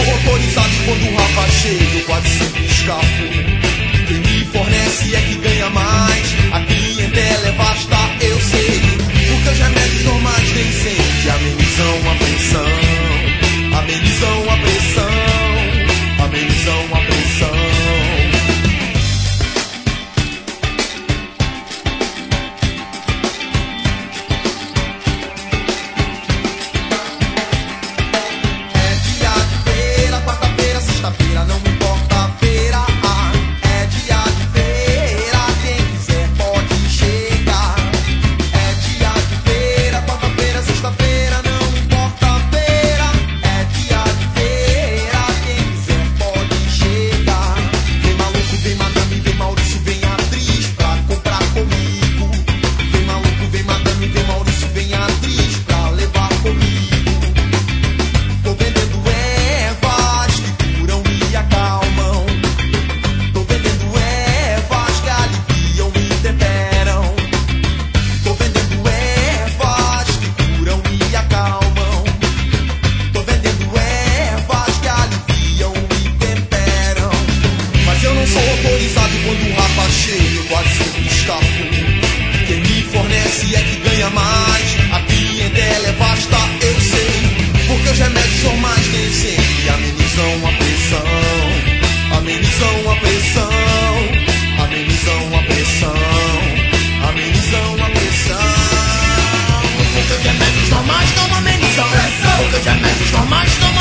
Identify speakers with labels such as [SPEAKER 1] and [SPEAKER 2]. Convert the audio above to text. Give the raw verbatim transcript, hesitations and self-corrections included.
[SPEAKER 1] autorizado quando o Rafa chega, eu quase sempre escapo. Quem me fornece é que ganha mais, a clientela é vasta, eu sei. Porque os remédios normais nem sempre amenizam a pressão, amenizam a pressão, amenizam a pressão. Sexta-feira, não importa a feira, ah, é dia de feira, quem quiser pode chegar. É dia de feira, quarta-feira, sexta-feira, não importa a feira, é dia de feira, quem quiser pode chegar. Vem maluco, vem madame, vem Maurício, vem atriz pra comprar comigo. Vem maluco, vem madame, vem Maurício, vem atriz pra levar comigo. Tô vendendo ervas que curam e acalmam. Tô vendendo ervas que aliviam e temperam. Tô vendendo ervas que curam e acalmam. Tô vendendo ervas que aliviam e temperam. Mas eu não sou autorizado quando o Rafa chega, eu quase sempre escapo. Quem me fornece é que ganha mais, a clientela é vasta, eu sei. Porque os remédios normais nem sempre amenizam a pressão, amenizam a pressão, amenizam a pressão, amenizam a pressão. Porque os remédios normais não amenizam, porque os remédios normais não